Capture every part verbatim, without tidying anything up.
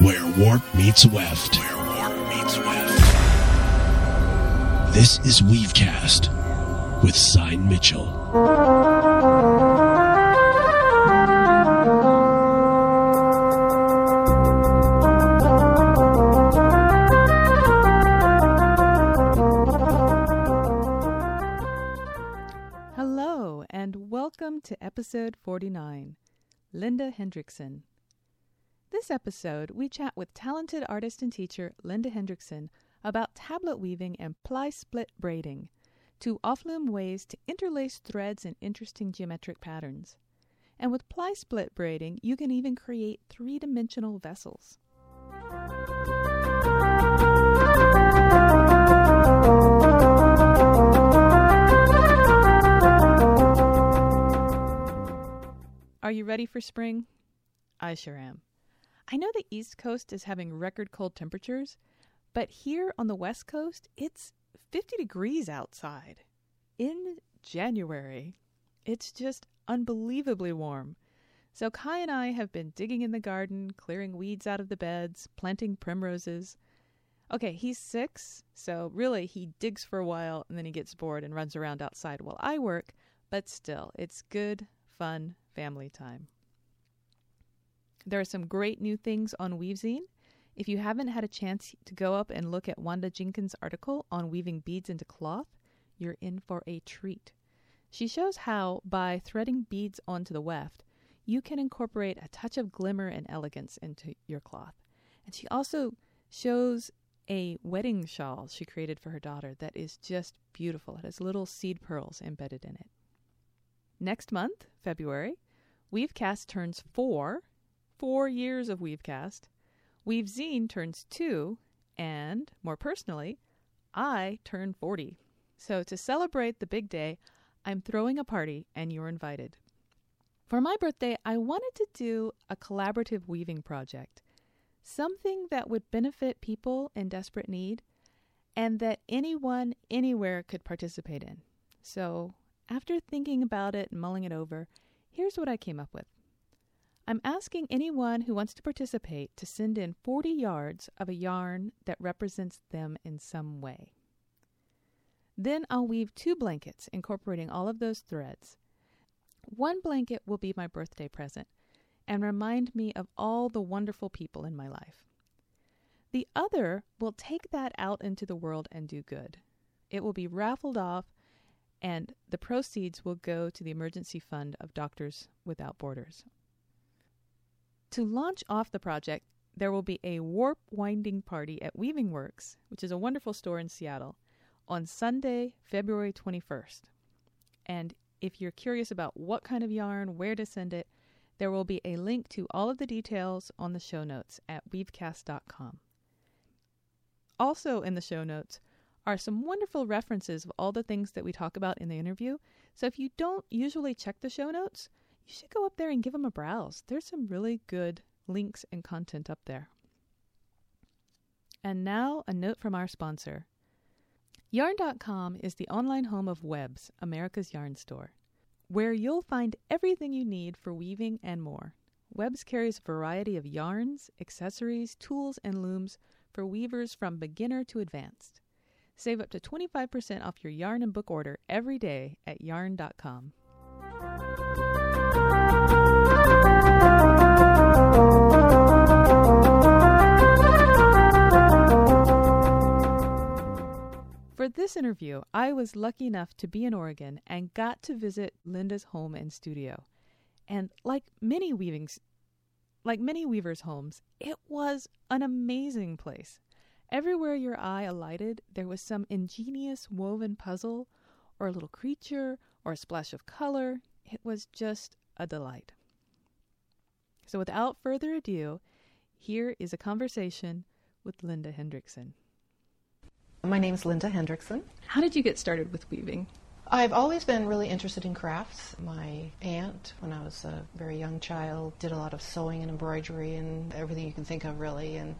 Where warp meets weft. Where warp meets weft. This is Weavecast with Sign Mitchell. Hello, and welcome to episode forty-nine, Linda Hendrickson. This episode, we chat with talented artist and teacher Linda Hendrickson about tablet weaving and ply-split braiding, two off-loom ways to interlace threads in interesting geometric patterns. And with ply-split braiding, you can even create three-dimensional vessels. Are you ready for spring? I sure am. I know the East Coast is having record cold temperatures, but here on the West Coast, it's fifty degrees outside. In January, it's just unbelievably warm. So Kai and I have been digging in the garden, clearing weeds out of the beds, planting primroses. Okay, he's six, so really he digs for a while and then he gets bored and runs around outside while I work, but still, it's good, fun family time. There are some great new things on Weavzine. If you haven't had a chance to go up and look at Wanda Jenkins' article on weaving beads into cloth, you're in for a treat. She shows how, by threading beads onto the weft, you can incorporate a touch of glimmer and elegance into your cloth. And she also shows a wedding shawl she created for her daughter that is just beautiful. It has little seed pearls embedded in it. Next month, February, Weavecast turns four. Four years of Weavecast. Weavzine turns two, and, more personally, I turn forty. So to celebrate the big day, I'm throwing a party, and you're invited. For my birthday, I wanted to do a collaborative weaving project, something that would benefit people in desperate need, and that anyone, anywhere could participate in. So, after thinking about it and mulling it over, here's what I came up with. I'm asking anyone who wants to participate to send in forty yards of a yarn that represents them in some way. Then I'll weave two blankets incorporating all of those threads. One blanket will be my birthday present and remind me of all the wonderful people in my life. The other will take that out into the world and do good. It will be raffled off, and the proceeds will go to the emergency fund of Doctors Without Borders. To launch off the project, there will be a warp winding party at Weaving Works, which is a wonderful store in Seattle, on Sunday, February twenty-first. And if you're curious about what kind of yarn, where to send it, there will be a link to all of the details on the show notes at weavecast dot com. Also in the show notes are some wonderful references of all the things that we talk about in the interview. So if you don't usually check the show notes, you should go up there and give them a browse. There's some really good links and content up there. And now, a note from our sponsor. Yarn dot com is the online home of Webs, America's yarn store, where you'll find everything you need for weaving and more. Webs carries a variety of yarns, accessories, tools, and looms for weavers from beginner to advanced. Save up to twenty-five percent off your yarn and book order every day at yarn dot com. For this interview, I was lucky enough to be in Oregon and got to visit Linda's home and studio. And like many weavings, like many weavers' homes, it was an amazing place. Everywhere your eye alighted, there was some ingenious woven puzzle, or a little creature, or a splash of color. It was just a delight. So without further ado, here is a conversation with Linda Hendrickson. My name is Linda Hendrickson. How did you get started with weaving? I've always been really interested in crafts. My aunt, when I was a very young child, did a lot of sewing and embroidery and everything you can think of, really. And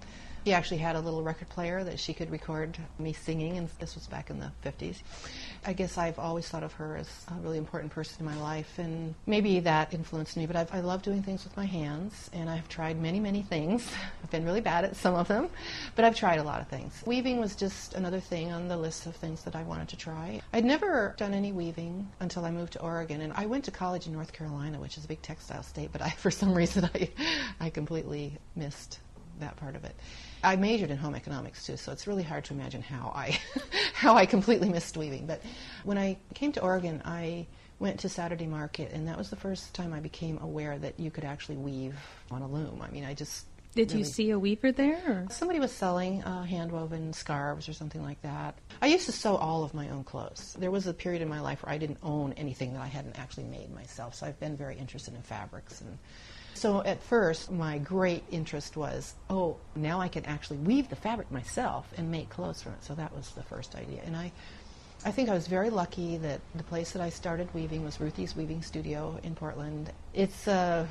He actually had a little record player that she could record me singing, and this was back in the fifties. I guess I've always thought of her as a really important person in my life, and maybe that influenced me, but I've, I love doing things with my hands, and I've tried many, many things. I've been really bad at some of them, but I've tried a lot of things. Weaving was just another thing on the list of things that I wanted to try. I'd never done any weaving until I moved to Oregon, and I went to college in North Carolina, which is a big textile state, but I, for some reason I, I completely missed that part of it. I majored in home economics too, so it's really hard to imagine how I how I completely missed weaving. But when I came to Oregon, I went to Saturday Market, and that was the first time I became aware that you could actually weave on a loom. I mean, I just Did really you see a weaver there? Or? Somebody was selling uh, hand-woven scarves or something like that. I used to sew all of my own clothes. There was a period in my life where I didn't own anything that I hadn't actually made myself, so I've been very interested in fabrics. And so at first, my great interest was, oh, now I can actually weave the fabric myself and make clothes from it. So that was the first idea. And I, I think I was very lucky that the place that I started weaving was Ruthie's Weaving Studio in Portland. It's a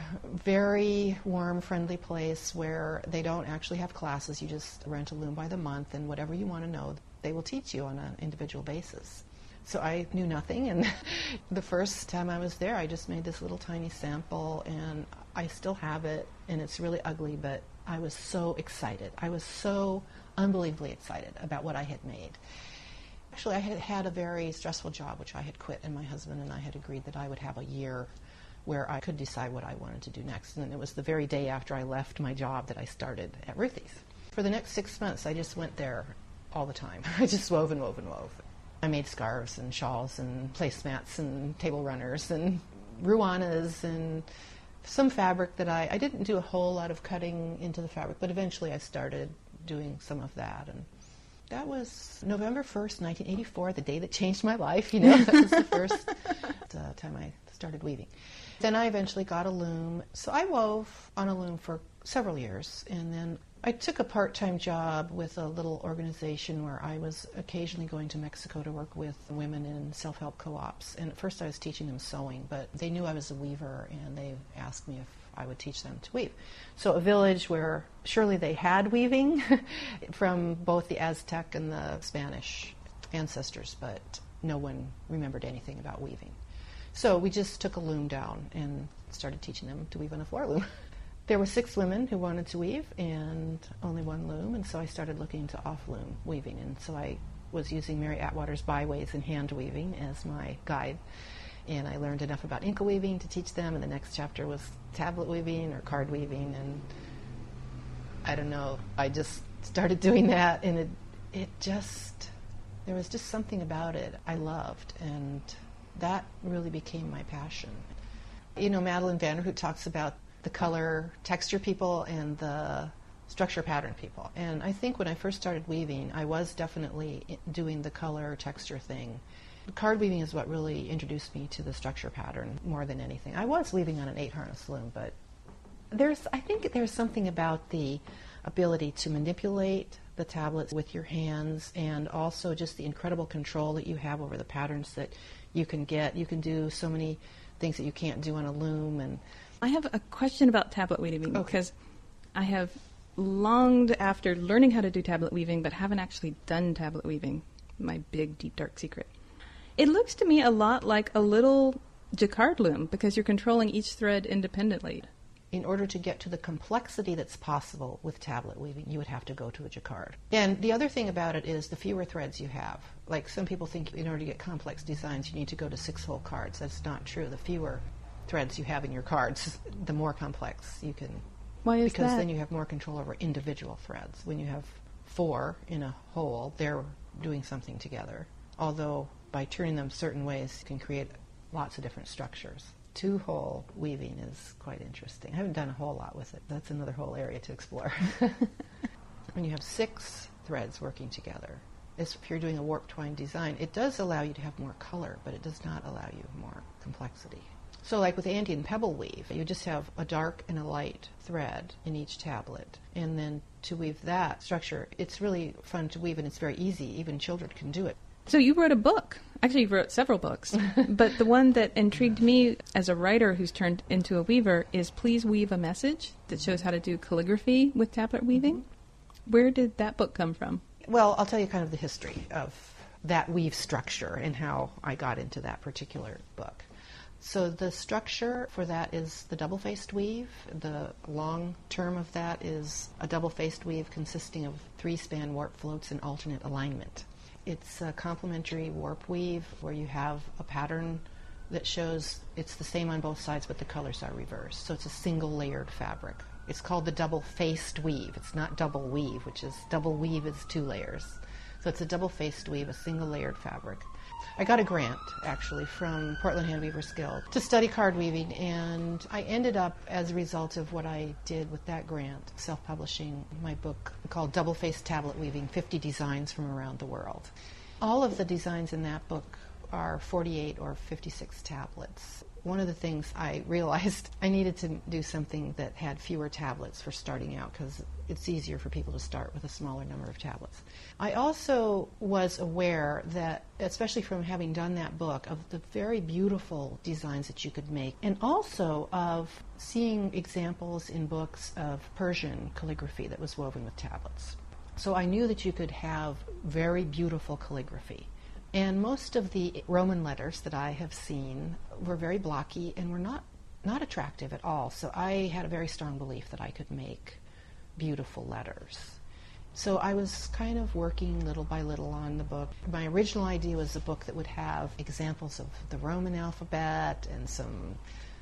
very warm, friendly place where they don't actually have classes. You just rent a loom by the month, and whatever you want to know, they will teach you on an individual basis. So I knew nothing, and the first time I was there, I just made this little tiny sample, and I still have it, and it's really ugly, but I was so excited. I was so unbelievably excited about what I had made. Actually, I had had a very stressful job, which I had quit, and my husband and I had agreed that I would have a year where I could decide what I wanted to do next. And it was the very day after I left my job that I started at Ruthie's. For the next six months, I just went there all the time. I just wove and wove and wove. I made scarves and shawls and placemats and table runners and ruanas and some fabric that I, I didn't do a whole lot of cutting into the fabric, but eventually I started doing some of that. And that was November first, nineteen eighty-four, the day that changed my life. You know, that was the first uh, time I started weaving. Then I eventually got a loom. So I wove on a loom for several years, and then I took a part-time job with a little organization where I was occasionally going to Mexico to work with women in self-help co-ops. And at first I was teaching them sewing, but they knew I was a weaver, and they asked me if I would teach them to weave. So a village where surely they had weaving from both the Aztec and the Spanish ancestors, but no one remembered anything about weaving. So we just took a loom down and started teaching them to weave on a floor loom. There were six women who wanted to weave and only one loom, and so I started looking into off-loom weaving. And so I was using Mary Atwater's Byways in Hand Weaving as my guide. And I learned enough about Inca weaving to teach them, and the next chapter was tablet weaving or card weaving. And I don't know, I just started doing that, and it, it just, there was just something about it I loved, and that really became my passion. You know, Madeline Vanderhoot talks about the color texture people and the structure pattern people. And I think when I first started weaving, I was definitely doing the color texture thing. Card weaving is what really introduced me to the structure pattern more than anything. I was weaving on an eight harness loom, but there's, I think there's something about the ability to manipulate the tablets with your hands, and also just the incredible control that you have over the patterns that you can get. You can do so many things that you can't do on a loom. And I have a question about tablet weaving, okay. because I have longed after learning how to do tablet weaving, but haven't actually done tablet weaving, my big, deep, dark secret. It looks to me a lot like a little jacquard loom, because you're controlling each thread independently. In order to get to the complexity that's possible with tablet weaving, you would have to go to a jacquard. And the other thing about it is the fewer threads you have. Like some people think in order to get complex designs, you need to go to six-hole cards. That's not true. The fewer threads you have in your cards, the more complex you can. Why is because that? then you have more control over individual threads. When you have four in a hole, they're doing something together. Although by turning them certain ways, you can create lots of different structures. Two-hole weaving is quite interesting. I haven't done a whole lot with it. That's another whole area to explore. When you have six threads working together, if you're doing a warp twine design, it does allow you to have more color, but it does not allow you more complexity. So like with Andean pebble weave, you just have a dark and a light thread in each tablet. And then to weave that structure, it's really fun to weave, and it's very easy. Even children can do it. So you wrote a book. Actually, you wrote several books. But the one that intrigued me as a writer who's turned into a weaver is Please Weave a Message, that shows how to do calligraphy with tablet weaving. Where did that book come from? Well, I'll tell you kind of the history of that weave structure and how I got into that particular book. So the structure for that is the double-faced weave. The long term of that is a double-faced weave consisting of three-span warp floats in alternate alignment. It's a complementary warp weave where you have a pattern that shows it's the same on both sides, but the colors are reversed. So it's a single layered fabric. It's called the double-faced weave. It's not double weave, which is double weave is two layers. So it's a double-faced weave, a single layered fabric. I got a grant, actually, from Portland Hand Weavers Guild to study card weaving, and I ended up, as a result of what I did with that grant, self-publishing my book called Double-Faced Tablet Weaving, fifty Designs from Around the World. All of the designs in that book are forty-eight or fifty-six tablets. One of the things I realized I needed to do something that had fewer tablets for starting out because it's easier for people to start with a smaller number of tablets. I also was aware that, especially from having done that book, of the very beautiful designs that you could make, and also of seeing examples in books of Persian calligraphy that was woven with tablets. So I knew that you could have very beautiful calligraphy. And most of the Roman letters that I have seen were very blocky and were not, not attractive at all. So I had a very strong belief that I could make beautiful letters. So I was kind of working little by little on the book. My original idea was a book that would have examples of the Roman alphabet and some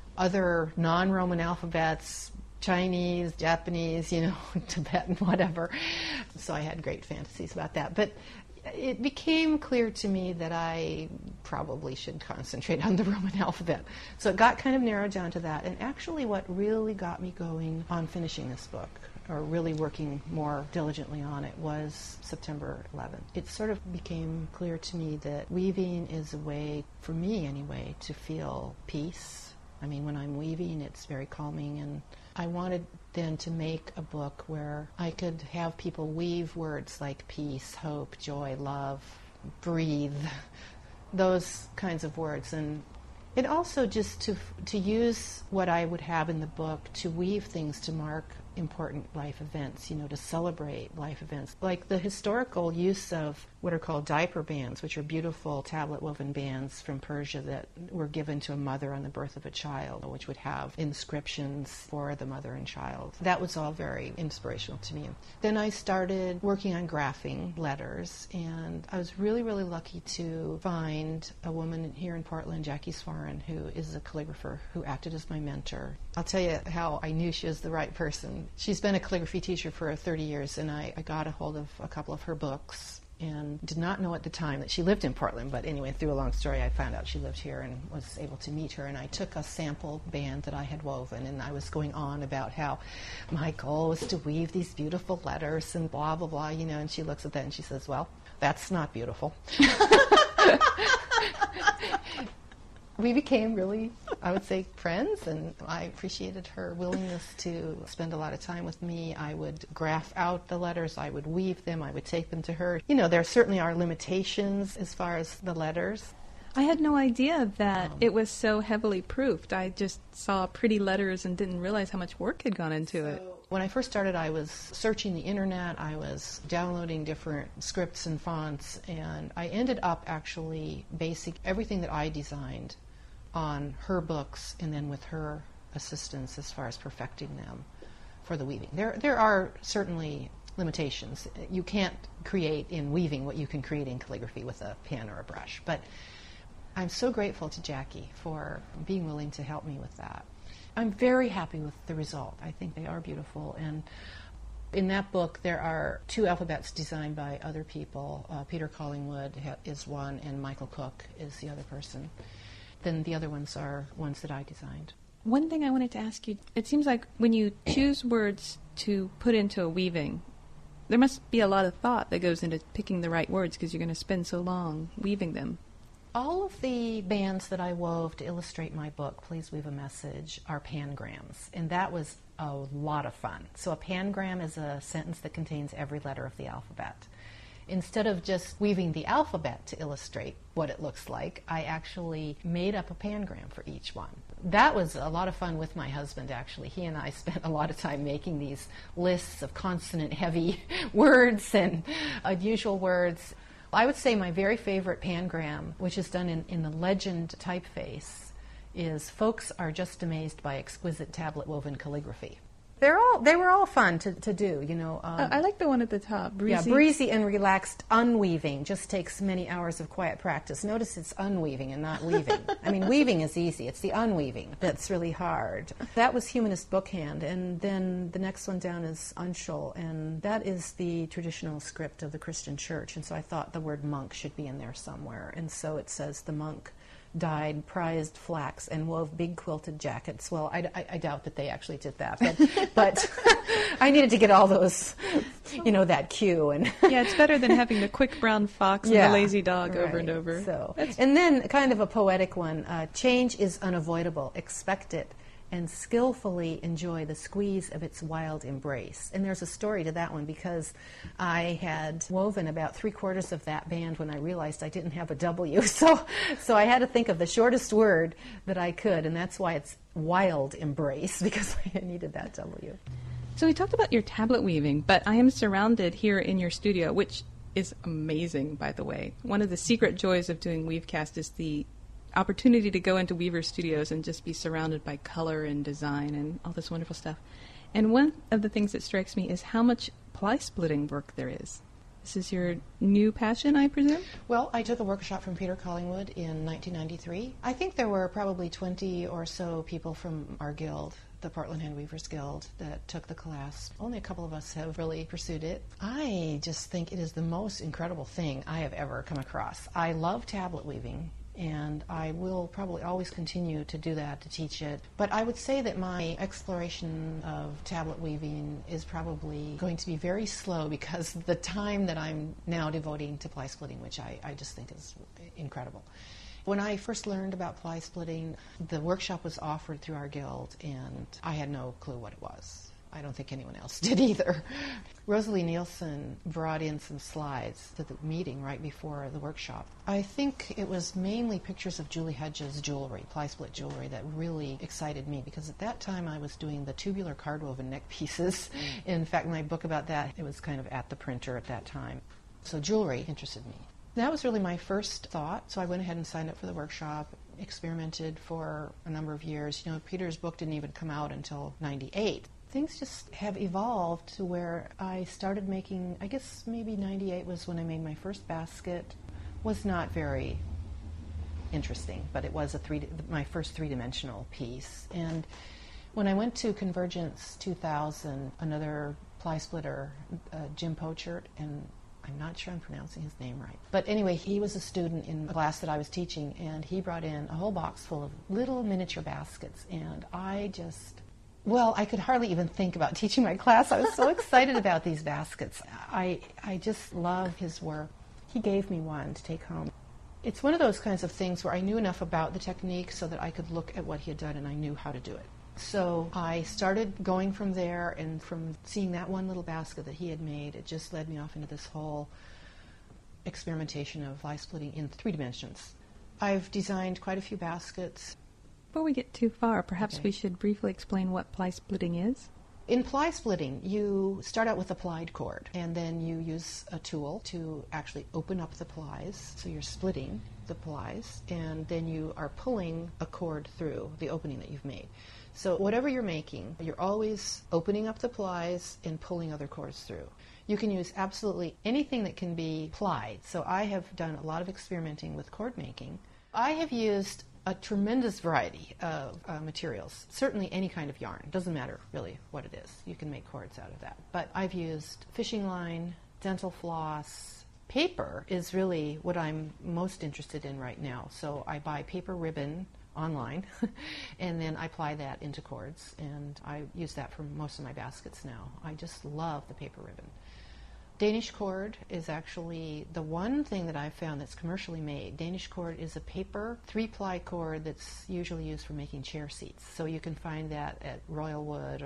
other non-Roman alphabets, Chinese, Japanese, you know, Tibetan, whatever. So I had great fantasies about that. But it became clear to me that I probably should concentrate on the Roman alphabet. So it got kind of narrowed down to that. And actually what really got me going on finishing this book, or really working more diligently on it, was September eleventh. It sort of became clear to me that weaving is a way, for me anyway, to feel peace. I mean, when I'm weaving, it's very calming, and I wanted then to make a book where I could have people weave words like peace, hope, joy, love, breathe, those kinds of words. And it also just to to use what I would have in the book to weave things to mark important life events, you know, to celebrate life events, like the historical use of what are called diaper bands, which are beautiful tablet woven bands from Persia that were given to a mother on the birth of a child, which would have inscriptions for the mother and child. That was all very inspirational to me. Then I started working on graphing letters, and I was really, really lucky to find a woman here in Portland, Jackie Swarin, who is a calligrapher who acted as my mentor. I'll tell you how I knew she was the right person. She's been a calligraphy teacher for thirty years, and I, I got a hold of a couple of her books and did not know at the time that she lived in Portland. But anyway, through a long story, I found out she lived here and was able to meet her. And I took a sample band that I had woven, and I was going on about how my goal was to weave these beautiful letters and blah, blah, blah, you know. And she looks at that and she says, well, that's not beautiful. We became really, I would say, friends, and I appreciated her willingness to spend a lot of time with me. I would graph out the letters, I would weave them, I would take them to her. You know, there certainly are limitations as far as the letters. I had no idea that Um, it was so heavily proofed. I just saw pretty letters and didn't realize how much work had gone into it. When I first started, I was searching the internet, I was downloading different scripts and fonts, and I ended up actually basing everything that I designed on her books and then with her assistance as far as perfecting them for the weaving. There there are certainly limitations. You can't create in weaving what you can create in calligraphy with a pen or a brush. But I'm so grateful to Jackie for being willing to help me with that. I'm very happy with the result. I think they are beautiful. And in that book, there are two alphabets designed by other people. Uh, Peter Collingwood ha- is one, and Michael Cook is the other person. Then the other ones are ones that I designed. One thing I wanted to ask you, it seems like when you choose words to put into a weaving, there must be a lot of thought that goes into picking the right words because you're going to spend so long weaving them. All of the bands that I wove to illustrate my book, Please Weave a Message, are pangrams, and that was a lot of fun. So a pangram is a sentence that contains every letter of the alphabet. Instead of just weaving the alphabet to illustrate what it looks like, I actually made up a pangram for each one. That was a lot of fun with my husband, actually. He and I spent a lot of time making these lists of consonant-heavy words and unusual words. I would say my very favorite pangram, which is done in, in the Legend typeface, is "Folks are just amazed by exquisite tablet-woven calligraphy." They're all they were all fun to, to do, you know. Um, Uh, I like the one at the top. Breezy. Yeah, breezy and relaxed unweaving just takes many hours of quiet practice. Notice it's unweaving and not weaving. I mean, weaving is easy. It's the unweaving that's really hard. That was Humanist Bookhand, and then the next one down is Unshul, and that is the traditional script of the Christian Church. And so I thought the word monk should be in there somewhere. And so it says the monk dyed prized flax and wove big quilted jackets. Well, I, I, I doubt that they actually did that, but, but I needed to get all those, you know, that cue. And Yeah, it's better than having the quick brown fox Yeah, and the lazy dog right. over and over. So, That's- and then kind of a poetic one, uh, change is unavoidable, expect it, and skillfully enjoy the squeeze of its wild embrace. And there's a story to that one because I had woven about three quarters of that band when I realized I didn't have a W. So, so I had to think of the shortest word that I could, and that's why it's wild embrace, because I needed that W. So we talked about your tablet weaving, but I am surrounded here in your studio, which is amazing, by the way. One of the secret joys of doing Weavecast is the opportunity to go into Weaver Studios and just be surrounded by color and design and all this wonderful stuff. And one of the things that strikes me is how much ply splitting work there is. This is your new passion, I presume? Well, I took a workshop from Peter Collingwood in nineteen ninety-three. I think there were probably twenty or so people from our guild, the Portland Hand Weavers Guild, that took the class. Only a couple of us have really pursued it. I just think it is the most incredible thing I have ever come across. I love tablet weaving, and I will probably always continue to do that, to teach it. But I would say that my exploration of tablet weaving is probably going to be very slow because the time that I'm now devoting to ply splitting, which I, I just think is incredible. When I first learned about ply splitting, the workshop was offered through our guild, and I had no clue what it was. I don't think anyone else did either. Rosalie Nielsen brought in some slides to the meeting right before the workshop. I think it was mainly pictures of Julie Hedges' jewelry, ply split jewelry, that really excited me because at that time I was doing the tubular card woven neck pieces. Mm. In fact, my book about that, it was kind of at the printer at that time. So jewelry interested me. That was really my first thought, so I went ahead and signed up for the workshop, experimented for a number of years. You know, Peter's book didn't even come out until ninety-eight. Things just have evolved to where I started making, I guess maybe ninety-eight was when I made my first basket. Was not very interesting, but it was a three, my first three-dimensional piece. And when I went to Convergence two thousand, another ply splitter, uh, Jim Pochert, and I'm not sure I'm pronouncing his name right. But anyway, he was a student in a class that I was teaching, and he brought in a whole box full of little miniature baskets, and I just... Well, I could hardly even think about teaching my class. I was so excited about these baskets. I, I just love his work. He gave me one to take home. It's one of those kinds of things where I knew enough about the technique so that I could look at what he had done and I knew how to do it. So I started going from there, and from seeing that one little basket that he had made, it just led me off into this whole experimentation of ply splitting in three dimensions. I've designed quite a few baskets. Before we get too far, perhaps Okay. we should briefly explain what ply splitting is. In ply splitting, you start out with a plied cord, and then you use a tool to actually open up the plies. So you're splitting the plies, and then you are pulling a cord through the opening that you've made. So whatever you're making, you're always opening up the plies and pulling other cords through. You can use absolutely anything that can be plied. So I have done a lot of experimenting with cord making. I have used a tremendous variety of uh, materials, certainly any kind of yarn. It doesn't matter really what it is. You can make cords out of that. But I've used fishing line, dental floss. Paper is really what I'm most interested in right now. So I buy paper ribbon online, and then I apply that into cords, and I use that for most of my baskets now. I just love the paper ribbon. Danish cord is actually the one thing that I've found that's commercially made. Danish cord is a paper three-ply cord that's usually used for making chair seats. So you can find that at Royal Wood or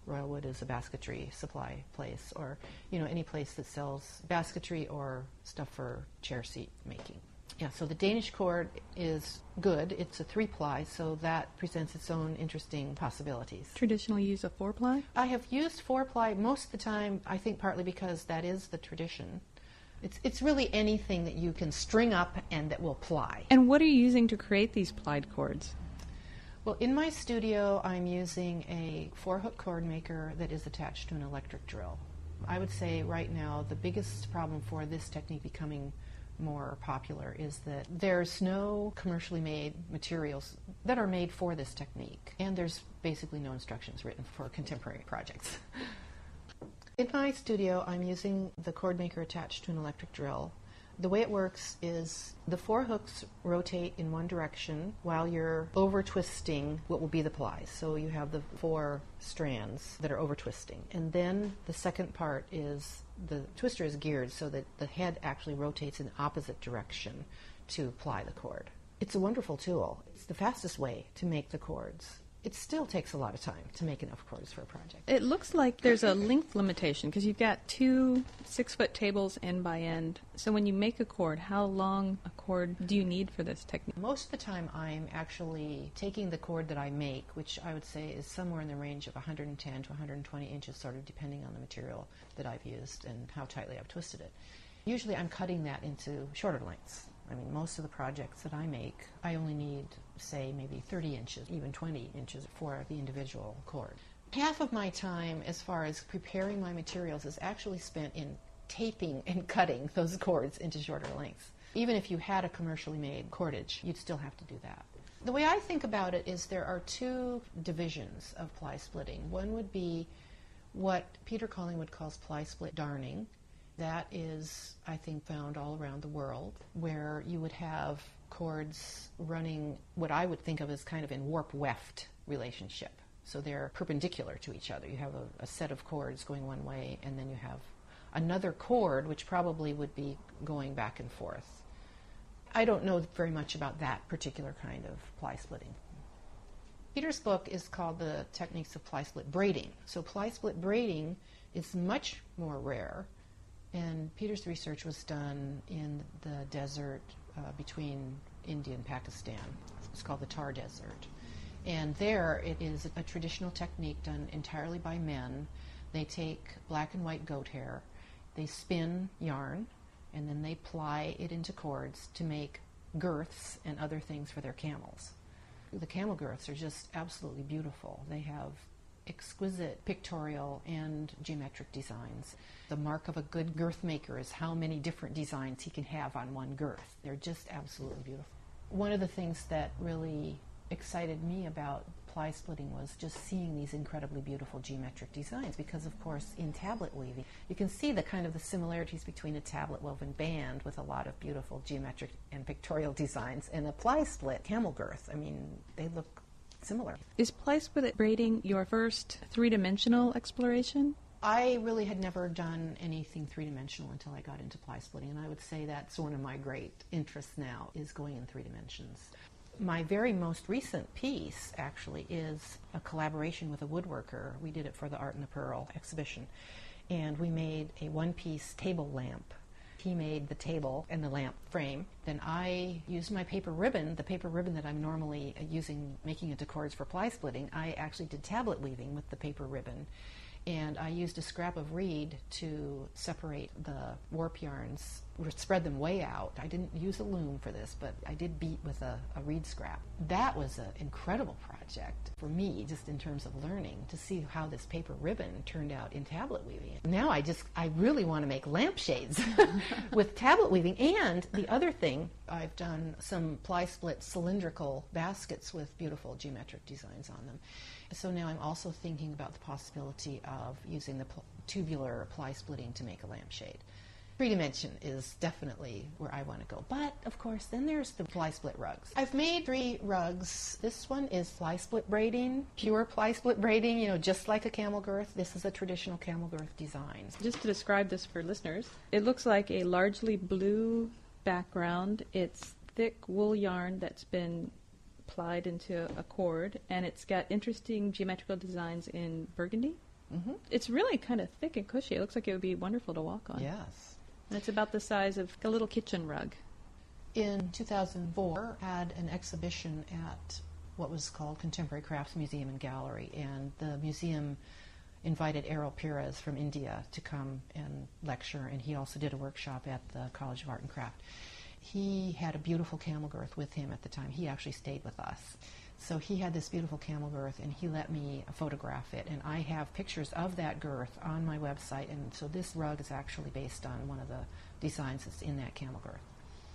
Royalwood is a basketry supply place, or, you know, any place that sells basketry or stuff for chair seat making. Yeah, so the Danish cord is good. It's a three-ply, so that presents its own interesting possibilities. Traditionally use a four-ply? I have used four-ply most of the time, I think partly because that is the tradition. It's it's really anything that you can string up and that will ply. And what are you using to create these plied cords? Well, in my studio, I'm using a four-hook cord maker that is attached to an electric drill. I would say right now the biggest problem for this technique becoming more popular is that there's no commercially made materials that are made for this technique, and there's basically no instructions written for contemporary projects. In my studio, I'm using the cord maker attached to an electric drill. The way it works is the four hooks rotate in one direction while you're over twisting what will be the plies. So you have the four strands that are over twisting. And then the second part is the twister is geared so that the head actually rotates in the opposite direction to ply the cord. It's a wonderful tool. It's the fastest way to make the cords. It still takes a lot of time to make enough cords for a project. It looks like there's a length limitation because you've got two six-foot tables end by end. So when you make a cord, how long a cord do you need for this technique? Most of the time I'm actually taking the cord that I make, which I would say is somewhere in the range of one hundred ten to one hundred twenty inches, sort of depending on the material that I've used and how tightly I've twisted it. Usually I'm cutting that into shorter lengths. I mean, most of the projects that I make, I only need, say, maybe thirty inches, even twenty inches for the individual cord. Half of my time, as far as preparing my materials, is actually spent in taping and cutting those cords into shorter lengths. Even if you had a commercially made cordage, you'd still have to do that. The way I think about it is there are two divisions of ply splitting. One would be what Peter Collingwood calls ply split darning. That is, I think, found all around the world, where you would have cords running what I would think of as kind of in warp-weft relationship. So they're perpendicular to each other. You have a, a set of cords going one way, and then you have another cord, which probably would be going back and forth. I don't know very much about that particular kind of ply splitting. Peter's book is called The Techniques of Ply Split Braiding. So ply split braiding is much more rare. And Peter's research was done in the desert uh, between India and Pakistan. It's called the Thar Desert. And there it is a traditional technique done entirely by men. They take black and white goat hair, they spin yarn, and then they ply it into cords to make girths and other things for their camels. The camel girths are just absolutely beautiful. They have exquisite pictorial and geometric designs. The mark of a good girth maker is how many different designs he can have on one girth. They're just absolutely beautiful. One of the things that really excited me about ply splitting was just seeing these incredibly beautiful geometric designs, because of course in tablet weaving you can see the kind of the similarities between a tablet woven band with a lot of beautiful geometric and pictorial designs and a ply split camel girth. I mean, they look similar. Is ply split braiding your first three-dimensional exploration? I really had never done anything three-dimensional until I got into ply splitting, and I would say that's one of my great interests now, is going in three dimensions. My very most recent piece, actually, is a collaboration with a woodworker. We did it for the Art in the Pearl exhibition, and we made a one-piece table lamp. He made the table and the lamp frame. Then I used my paper ribbon, the paper ribbon that I'm normally using, making into cords for ply splitting. I actually did tablet weaving with the paper ribbon. And I used a scrap of reed to separate the warp yarns, spread them way out. I didn't use a loom for this, but I did beat with a, a reed scrap. That was an incredible project for me, just in terms of learning, to see how this paper ribbon turned out in tablet weaving. Now I just, I really want to make lampshades with tablet weaving. And the other thing, I've done some ply split cylindrical baskets with beautiful geometric designs on them. So now I'm also thinking about the possibility of using the pl- tubular ply splitting to make a lampshade. Three dimension is definitely where I want to go. But, of course, then there's the ply split rugs. I've made three rugs. This one is ply split braiding, pure ply split braiding, you know, just like a camel girth. This is a traditional camel girth design. Just to describe this for listeners, it looks like a largely blue background. It's thick wool yarn that's been plied into a cord, and it's got interesting geometrical designs in burgundy. Mm-hmm. It's really kind of thick and cushy. It looks like it would be wonderful to walk on. Yes. And it's about the size of a little kitchen rug. In two thousand four, I had an exhibition at what was called Contemporary Crafts Museum and Gallery, and the museum invited Errol Pires from India to come and lecture, and he also did a workshop at the College of Art and Craft. He had a beautiful camel girth with him at the time. He actually stayed with us. So he had this beautiful camel girth, and he let me photograph it, and I have pictures of that girth on my website, and so this rug is actually based on one of the designs that's in that camel girth.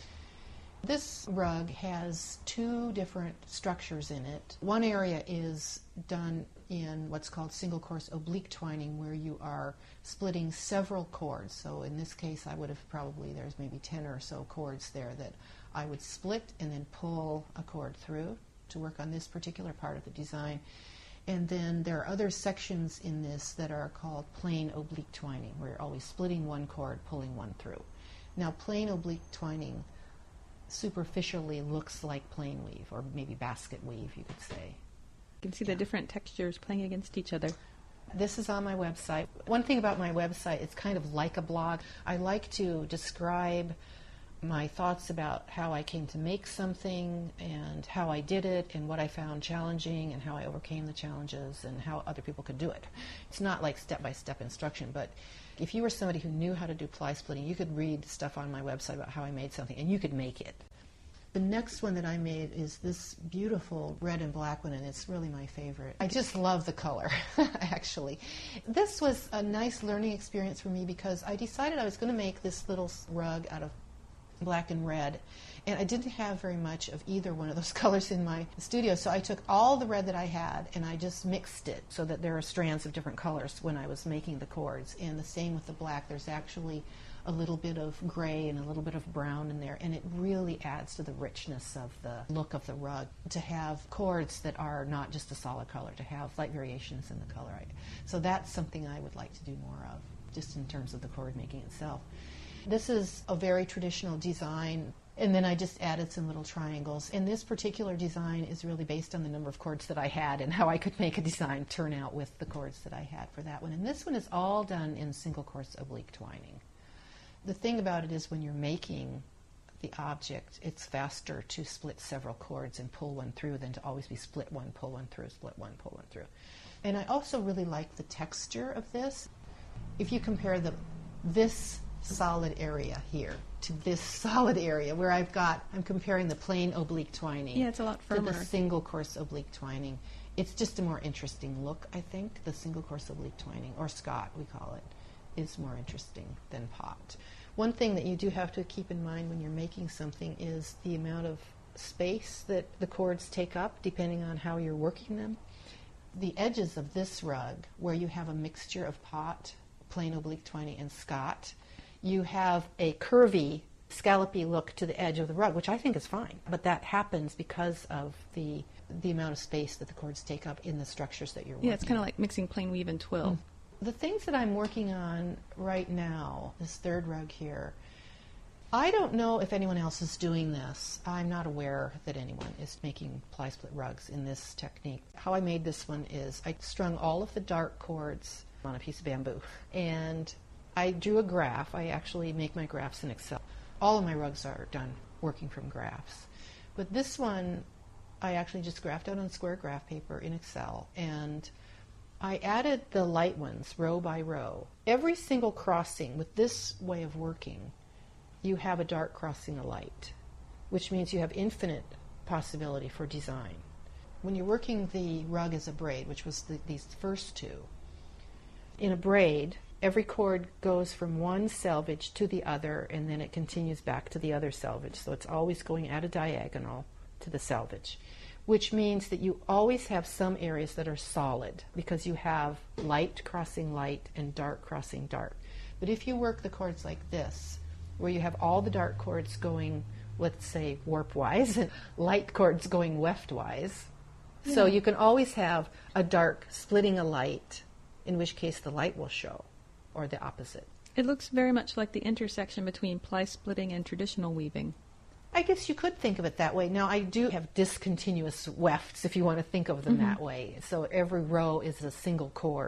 This rug has two different structures in it. One area is done in what's called single course oblique twining, where you are splitting several cords. So in this case, I would have probably, there's maybe ten or so cords there that I would split and then pull a cord through to work on this particular part of the design. And then there are other sections in this that are called plain oblique twining, where you're always splitting one cord, pulling one through. Now, plain oblique twining superficially looks like plain weave, or maybe basket weave, you could say. You can see Yeah. the different textures playing against each other. This is on my website. One thing about my website, it's kind of like a blog. I like to describe my thoughts about how I came to make something and how I did it and what I found challenging and how I overcame the challenges and how other people could do it. It's not like step-by-step instruction, but if you were somebody who knew how to do ply splitting, you could read stuff on my website about how I made something and you could make it. The next one that I made is this beautiful red and black one, and it's really my favorite. I just love the color, actually. This was a nice learning experience for me because I decided I was going to make this little rug out of black and red, and I didn't have very much of either one of those colors in my studio, so I took all the red that I had and I just mixed it so that there are strands of different colors when I was making the cords. And the same with the black. There's actually a little bit of gray and a little bit of brown in there, and it really adds to the richness of the look of the rug to have cords that are not just a solid color, to have light variations in the color. So that's something I would like to do more of, just in terms of the cord making itself. This is a very traditional design, and then I just added some little triangles. And this particular design is really based on the number of cords that I had and how I could make a design turn out with the cords that I had for that one. And this one is all done in single course oblique twining. The thing about it is when you're making the object, it's faster to split several cords and pull one through than to always be split one, pull one through, split one, pull one through. And I also really like the texture of this. If you compare the this solid area here to this solid area where I've got, I'm comparing the plain oblique twining Yeah, it's a lot firmer. to the single course oblique twining. It's just a more interesting look, I think. The single course oblique twining, or Scott we call it, is more interesting than pot. One thing that you do have to keep in mind when you're making something is the amount of space that the cords take up depending on how you're working them. The edges of this rug, where you have a mixture of pot, plain oblique twining, and Scott, you have a curvy, scallopy look to the edge of the rug, which I think is fine. But that happens because of the the amount of space that the cords take up in the structures that you're working. Yeah, it's kind of like mixing plain weave and twill. Mm. The things that I'm working on right now, this third rug here, I don't know if anyone else is doing this. I'm not aware that anyone is making ply split rugs in this technique. How I made this one is I strung all of the dark cords on a piece of bamboo, and I drew a graph. I actually make my graphs in Excel. All of my rugs are done working from graphs. But this one, I actually just graphed out on square graph paper in Excel, and I added the light ones row by row. Every single crossing with this way of working, you have a dark crossing a light, which means you have infinite possibility for design. When you're working the rug as a braid, which was the, these first two, in a braid, every cord goes from one selvage to the other, and then it continues back to the other selvage. So it's always going at a diagonal to the selvage, which means that you always have some areas that are solid because you have light crossing light and dark crossing dark. But if you work the cords like this, where you have all the dark cords going, let's say, warp-wise, and light cords going weft-wise, yeah. So you can always have a dark splitting a light, in which case the light will show, or the opposite. It looks very much like the intersection between ply splitting and traditional weaving. I guess you could think of it that way. Now, I do have discontinuous wefts, if you want to think of them mm-hmm. that way. So every row is a single cord.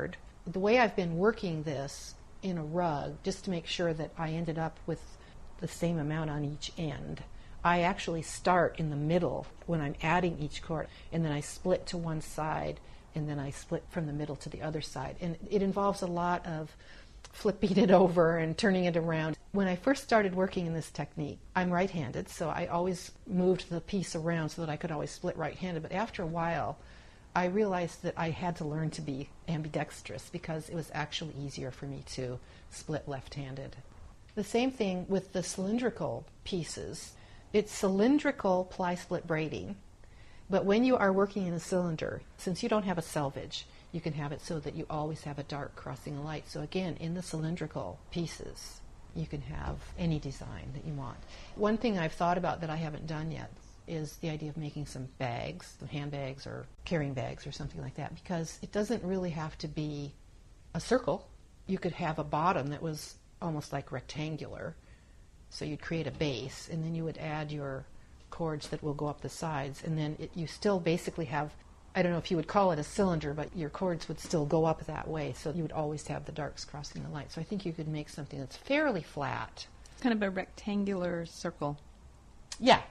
The way I've been working this in a rug, just to make sure that I ended up with the same amount on each end, I actually start in the middle when I'm adding each cord, and then I split to one side, and then I split from the middle to the other side. And it involves a lot of flipping it over and turning it around. When I first started working in this technique, I'm right-handed, so I always moved the piece around so that I could always split right-handed. But after a while, I realized that I had to learn to be ambidextrous because it was actually easier for me to split left-handed. The same thing with the cylindrical pieces. It's cylindrical ply-split braiding, but when you are working in a cylinder, since you don't have a selvage, you can have it so that you always have a dark crossing a light. So again, in the cylindrical pieces, you can have any design that you want. One thing I've thought about that I haven't done yet is the idea of making some bags, some handbags or carrying bags or something like that, because it doesn't really have to be a circle. You could have a bottom that was almost like rectangular. So you'd create a base, and then you would add your cords that will go up the sides, and then it, you still basically have, I don't know if you would call it a cylinder, but your cords would still go up that way, so you would always have the darks crossing the light. So I think you could make something that's fairly flat. Kind of a rectangular circle. Yeah.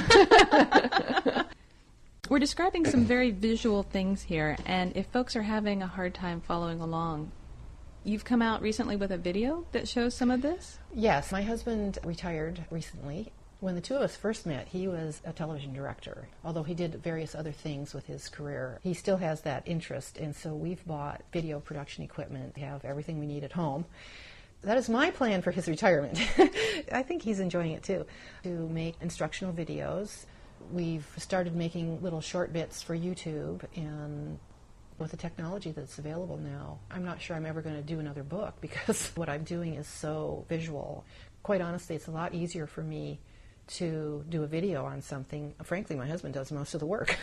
We're describing some very visual things here, and if folks are having a hard time following along, you've come out recently with a video that shows some of this? Yes, my husband retired recently. When the two of us first met, he was a television director. Although he did various other things with his career, he still has that interest, and so we've bought video production equipment. We have everything we need at home. That is my plan for his retirement. I think he's enjoying it too, to make instructional videos. We've started making little short bits for YouTube, and with the technology that's available now, I'm not sure I'm ever going to do another book because what I'm doing is so visual. Quite honestly, it's a lot easier for me to do a video on something. Frankly, my husband does most of the work.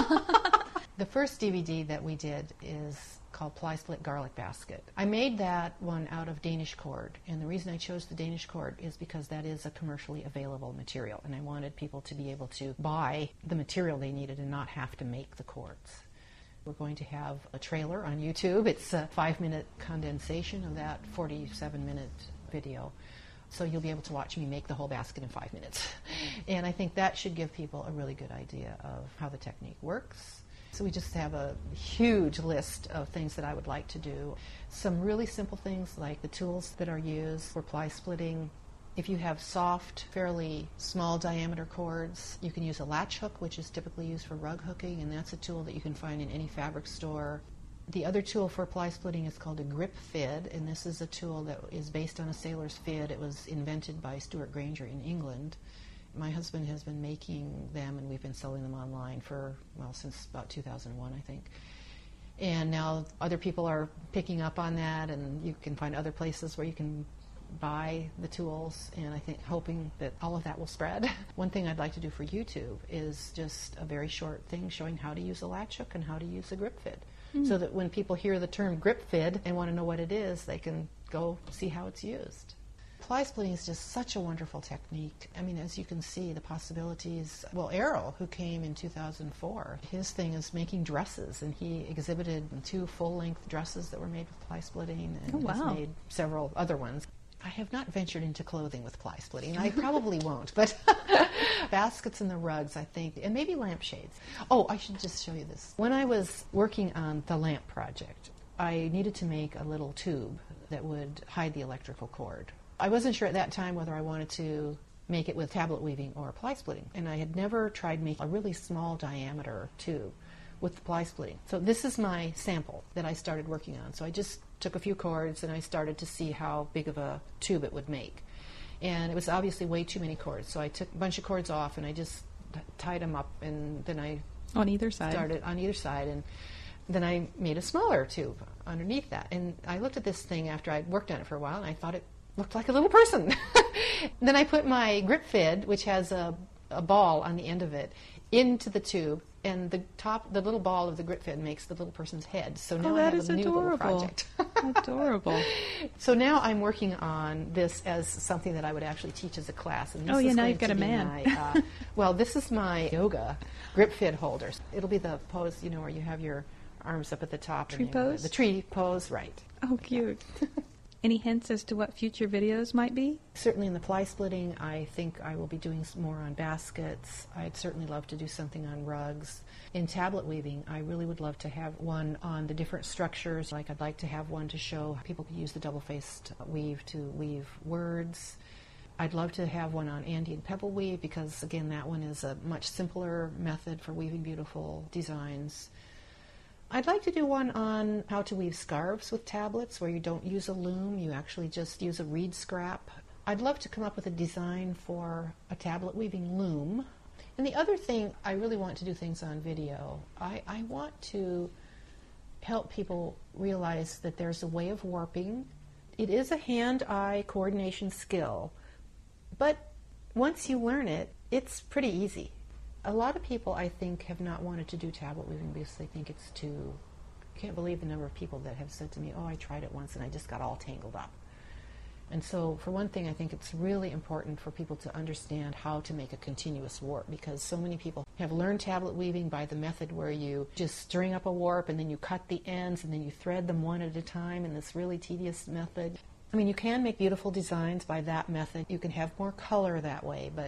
The first D V D that we did is called Ply Split Garlic Basket. I made that one out of Danish cord, and the reason I chose the Danish cord is because that is a commercially available material, and I wanted people to be able to buy the material they needed and not have to make the cords. We're going to have a trailer on YouTube. It's a five-minute condensation of that forty-seven minute video. So you'll be able to watch me make the whole basket in five minutes. And I think that should give people a really good idea of how the technique works. So we just have a huge list of things that I would like to do. Some really simple things like the tools that are used for ply splitting. If you have soft, fairly small diameter cords, you can use a latch hook, which is typically used for rug hooking, and that's a tool that you can find in any fabric store. The other tool for ply splitting is called a grip fid, and this is a tool that is based on a sailor's fid. It was invented by Stuart Granger in England. My husband has been making them, and we've been selling them online for, well, since about two thousand one, I think. And now other people are picking up on that, and you can find other places where you can buy the tools, and I think hoping that all of that will spread. One thing I'd like to do for YouTube is just a very short thing showing how to use a latch hook and how to use a grip fid, mm. so that when people hear the term grip fid and want to know what it is, they can go see how it's used. Ply splitting is just such a wonderful technique. I mean, as you can see, the possibilities. Well, Errol, who came in two thousand four, his thing is making dresses, and he exhibited two full-length dresses that were made with ply splitting, and oh, wow. has made several other ones. I have not ventured into clothing with ply splitting. I probably won't, but baskets and the rugs, I think, and maybe lampshades. Oh, I should just show you this. When I was working on the lamp project, I needed to make a little tube that would hide the electrical cord. I wasn't sure at that time whether I wanted to make it with tablet weaving or ply splitting, and I had never tried making a really small diameter tube with ply splitting. So this is my sample that I started working on. So I just took a few cords and I started to see how big of a tube it would make. And it was obviously way too many cords, so I took a bunch of cords off and I just t- tied them up, and then I on either side started on either side, and then I made a smaller tube underneath that. And I looked at this thing after I'd worked on it for a while, and I thought it looked like a little person. Then I put my grip fid, which has a, a ball on the end of it, into the tube, and the top, the little ball of the grip fid makes the little person's head. So now oh, I have is a new adorable. little project. Adorable. So now I'm working on this as something that I would actually teach as a class. And this oh, yeah, is now going you've got to a be man. My, uh, well, this is my yoga grip fid holders. It'll be the pose, you know, where you have your arms up at the top. Tree and pose? The tree pose, right. Oh, cute. Any hints as to what future videos might be? Certainly in the ply splitting, I think I will be doing more on baskets. I'd certainly love to do something on rugs. In tablet weaving, I really would love to have one on the different structures. Like I'd like to have one to show how people could use the double-faced weave to weave words. I'd love to have one on Andean pebble weave because, again, that one is a much simpler method for weaving beautiful designs. I'd like to do one on how to weave scarves with tablets where you don't use a loom, you actually just use a reed scrap. I'd love to come up with a design for a tablet weaving loom. And the other thing, I really want to do things on video. I, I want to help people realize that there's a way of warping. It is a hand-eye coordination skill, but once you learn it, it's pretty easy. A lot of people, I think, have not wanted to do tablet weaving because they think it's too... I can't believe the number of people that have said to me, oh, I tried it once and I just got all tangled up. And so, for one thing, I think it's really important for people to understand how to make a continuous warp because so many people have learned tablet weaving by the method where you just string up a warp and then you cut the ends and then you thread them one at a time in this really tedious method. I mean, you can make beautiful designs by that method. You can have more color that way, but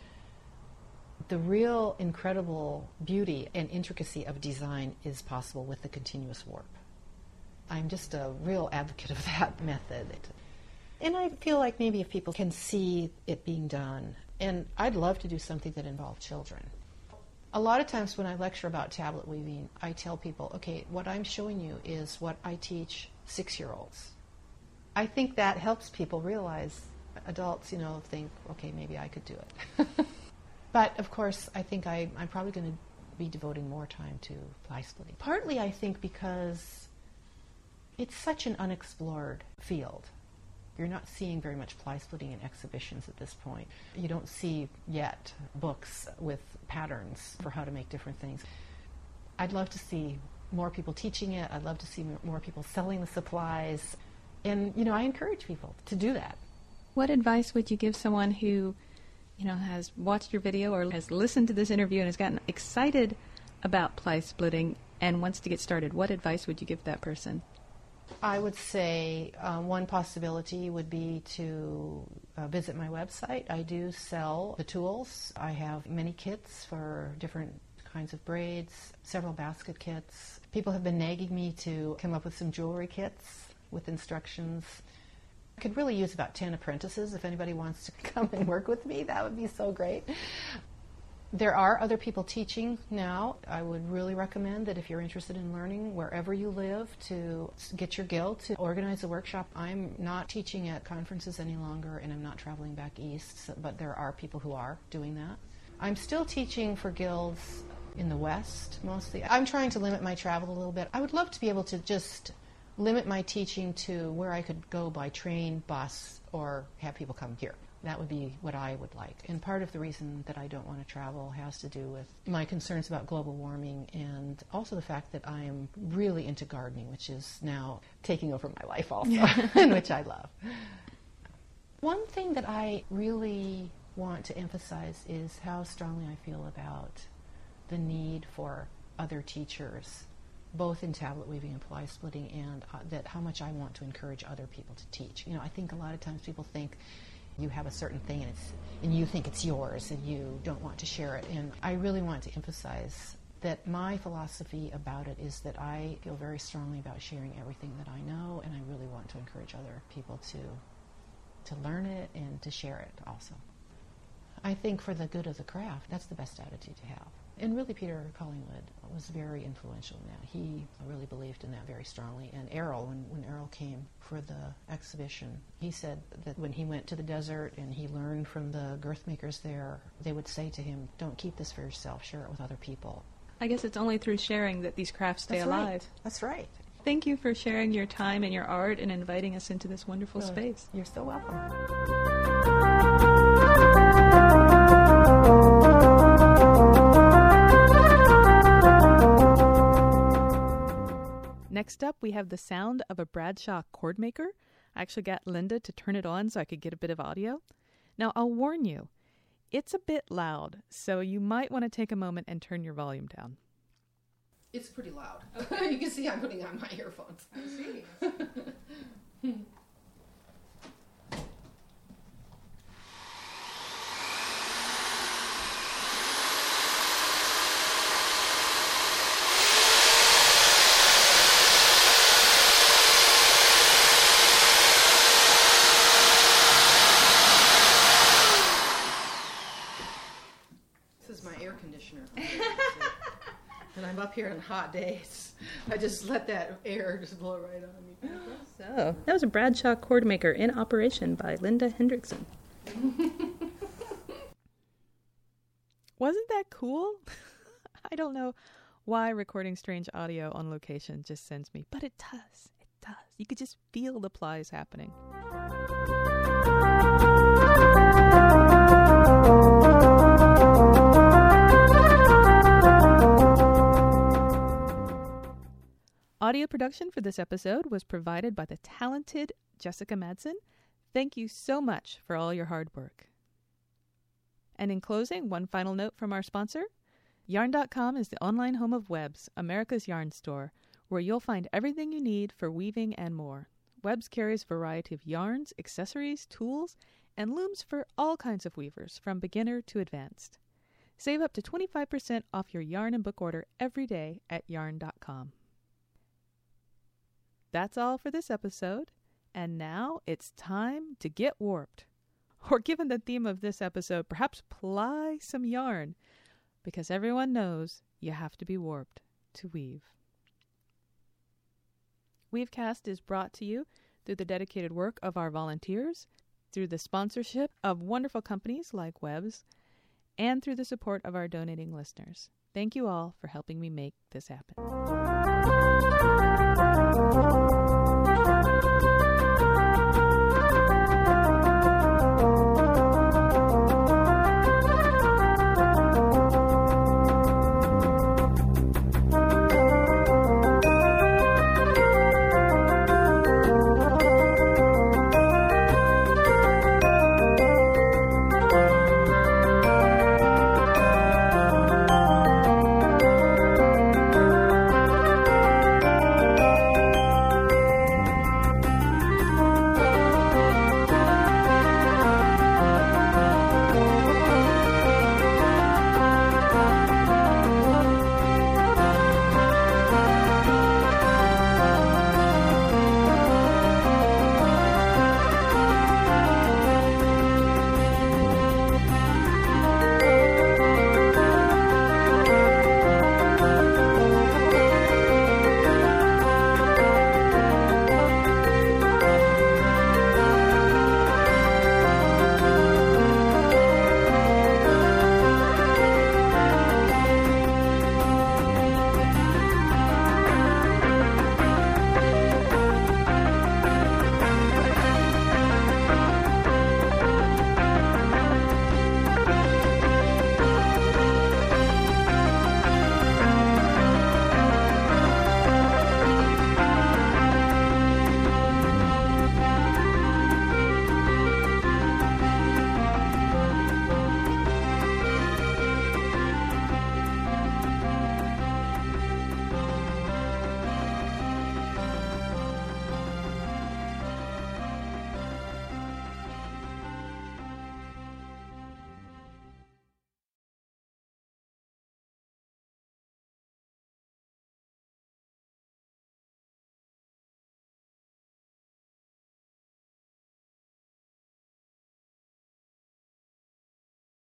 the real incredible beauty and intricacy of design is possible with the continuous warp. I'm just a real advocate of that method. And I feel like maybe if people can see it being done, and I'd love to do something that involved children. A lot of times when I lecture about tablet weaving, I tell people, okay, what I'm showing you is what I teach six-year-olds. I think that helps people realize, adults, you know, think, okay, maybe I could do it. But, of course, I think I, I'm probably going to be devoting more time to ply splitting. Partly, I think, because it's such an unexplored field. You're not seeing very much ply splitting in exhibitions at this point. You don't see yet books with patterns for how to make different things. I'd love to see more people teaching it. I'd love to see more people selling the supplies. And, you know, I encourage people to do that. What advice would you give someone who, you know, has watched your video or has listened to this interview and has gotten excited about ply splitting and wants to get started? What advice would you give that person? I would say um, one possibility would be to uh, visit my website. I do sell the tools. I have many kits for different kinds of braids, several basket kits. People have been nagging me to come up with some jewelry kits with instructions. I could really use about ten apprentices. If anybody wants to come and work with me, that would be so great. There are other people teaching now. I would really recommend that if you're interested in learning wherever you live to get your guild to organize a workshop. I'm not teaching at conferences any longer and I'm not traveling back east, so, but there are people who are doing that. I'm still teaching for guilds in the West mostly. I'm trying to limit my travel a little bit. I would love to be able to just limit my teaching to where I could go by train, bus, or have people come here. That would be what I would like. And part of the reason that I don't want to travel has to do with my concerns about global warming and also the fact that I am really into gardening, which is now taking over my life also, and which I love. One thing that I really want to emphasize is how strongly I feel about the need for other teachers, both in tablet weaving and ply splitting, and uh, that how much I want to encourage other people to teach. You know, I think a lot of times people think you have a certain thing and it's and you think it's yours and you don't want to share it. And I really want to emphasize that my philosophy about it is that I feel very strongly about sharing everything that I know, and I really want to encourage other people to to learn it and to share it also. I think for the good of the craft, that's the best attitude to have. And really, Peter Collingwood was very influential in that. He really believed in that very strongly. And Errol, when, when Errol came for the exhibition, he said that when he went to the desert and he learned from the girth makers there, they would say to him, don't keep this for yourself, share it with other people. I guess it's only through sharing that these crafts stay That's alive. Right. That's right. Thank you for sharing your time and your art and inviting us into this wonderful Well, space. You're so welcome. Next up, we have the sound of a Bradshaw cord maker. I actually got Linda to turn it on so I could get a bit of audio. Now, I'll warn you, it's a bit loud, so you might want to take a moment and turn your volume down. It's pretty loud. Okay. You can see I'm putting on my earphones. I see. This is my air conditioner. And I'm up here on hot days. I just let that air just blow right on me. So, that was a Bradshaw cord maker in operation by Linda Hendrickson. Wasn't that cool? I don't know why recording strange audio on location just sends me, but it does. It does. You could just feel the plies happening. Audio production for this episode was provided by the talented Jessica Madsen. Thank you so much for all your hard work. And in closing, one final note from our sponsor. Yarn dot com is the online home of Webs, America's yarn store, where you'll find everything you need for weaving and more. Webs carries a variety of yarns, accessories, tools, and looms for all kinds of weavers, from beginner to advanced. Save up to twenty-five percent off your yarn and book order every day at yarn dot com. That's all for this episode, and now it's time to get warped. Or given the theme of this episode, perhaps ply some yarn, because everyone knows you have to be warped to weave. Weavecast is brought to you through the dedicated work of our volunteers, through the sponsorship of wonderful companies like Webs, and through the support of our donating listeners. Thank you all for helping me make this happen.